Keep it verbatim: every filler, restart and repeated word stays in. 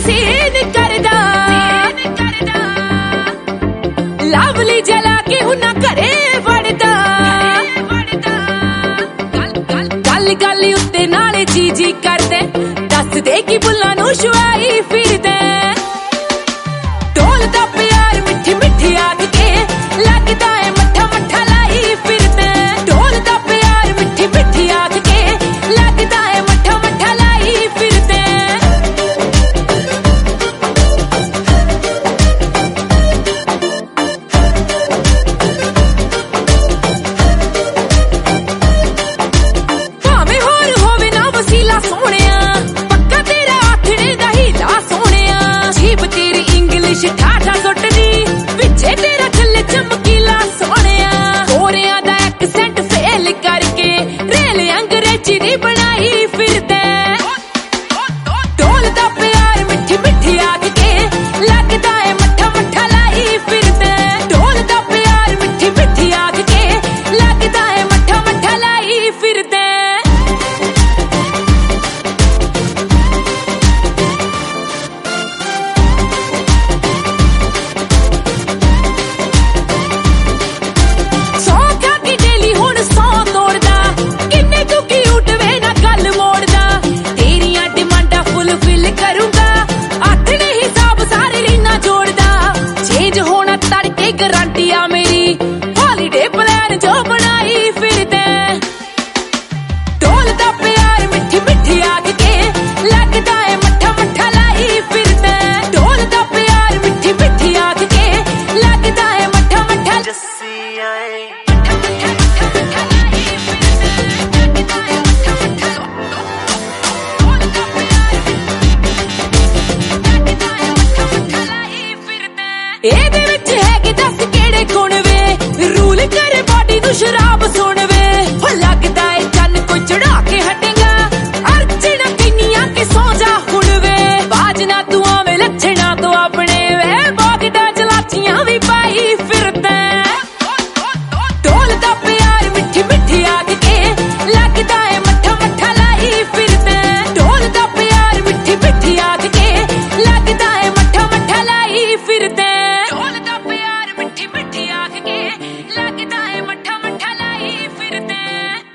scene करदा lovely जला के हुना करे वड़दा गल गल उत्ते नाले जी जी करदे दस दे कि बुल्लां नूं छुआई फिरदे ढोल दा प्यार मिठी मिठी आख के लगदा है मट्ठा मट्ठा लाई फिरदे ढोल दा प्यार मिठी मिठी आख के लगदा है मट्ठा मट्ठा लाई फिरदे भावें होर होवे ना वसीला सोहणिया पक्का तेरा आखणे दा हीला सोहणिया जीब तेरी इंग्लिश ठाठा सुटदी पिछे तेरा थल्ले चमकीला सोहणिया गोरियां दा एक्सेंट फेल करके रेल अंग्रेजी दी बनाई फिरदे ढोल दा प्यार मिठी मिठी आख के लगदा है मट्ठा मट्ठा लाई फिरदे ढोल दा प्यार मिठी मिठी आख के लगदा है मट्ठा मट्ठा लाई फिरदे गारंटी आ मेरी हॉलीडे प्लान जो बनाई फिरदे ढोल दा प्यार मिठी मिठी आख के लगदा है मट्ठा मट्ठा लाई फिरदे ढोल दा प्यार मिठी मिठी आख के लगदा है मट्ठा मट्ठा जस्सी आए ਇਹਦੇ ਵਿੱਚ ਹੈਗੇ ਦਸ ਕਿਹੜੇ ਗੁਣ ਵੇ ਰੂਲ ਕਰੇ ਬਾਡੀ ਨੂੰ ਸ਼ਰਾਬ ਸੁਣ ਵੇ